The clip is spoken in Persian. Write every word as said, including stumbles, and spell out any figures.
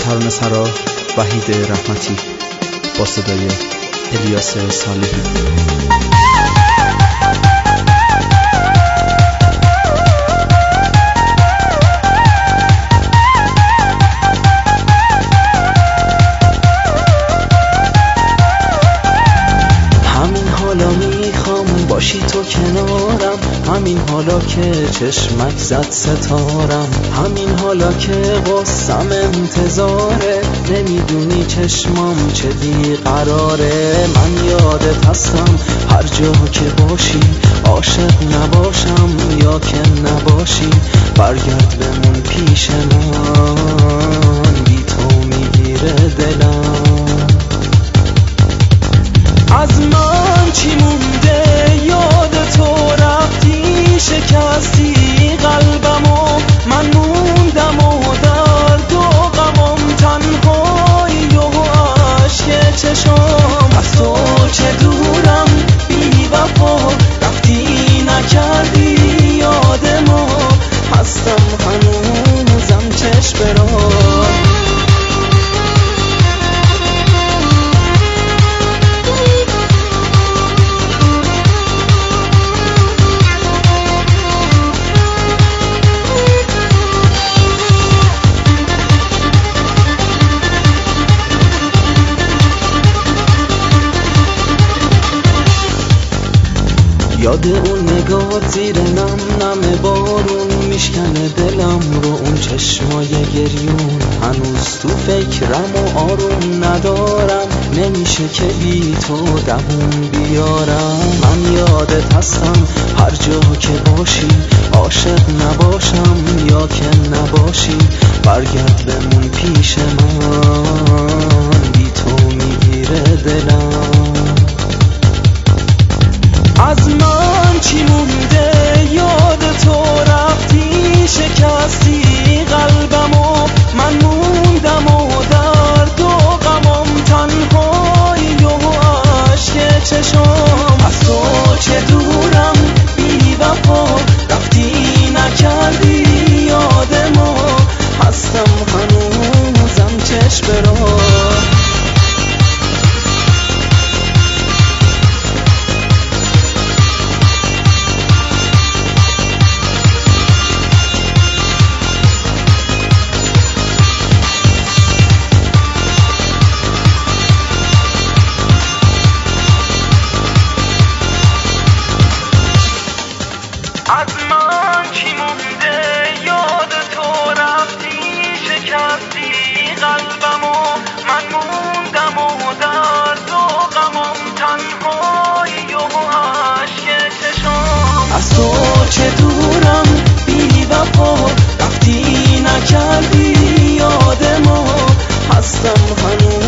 ترانه سرا وحید رحمتی با صدای الیاس صالحی. باشی تو کنارم، همین حالا که چشمک زد ستارم، همین حالا که قصم انتظاره، نمیدونی چشمام چه بی قراره. من یادت هستم هر جا که باشی، عاشق نباشم یا که نباشی، برگرد بمون پیش من، بی تو میگیره دلم. از من چی مونده؟ یاد تو رفتی، شکستی قلبمو، من موندم و درد و غمم، تنهایی و عشق چشم. از تو چه دورم بی وفا، رفتی نکردی یادمو، هستم هنوزم چشم برا. یاد اون نگاه زیر نم نم بارون، میشکنه دلم رو اون چشمای گریون. هنوز تو فکرم و آروم ندارم، نمیشه که بی تو دووم بیارم. من یادت هستم هر جا که باشی، عاشق نباشم یا که نباشی، برگرد بمون پیش من، بی تو میگیره دلم. از من چی مونده؟ یاد تو رفتی، شکستی قلبمو، من موندم و درد و غمم، تنهایی و عشق چشم. از تو چه دورم بی وفا، رفتی نکردی یادمو، هستم هنوزم چشم برا. از من چی مونده؟ یاد تو رفتی، شکستی قلبمو، من موندم و درد و غمم، تنهایی و عشق چشم. از تو چه دورم بی وفا، رفتی نکردی یادمو، هستم هنوز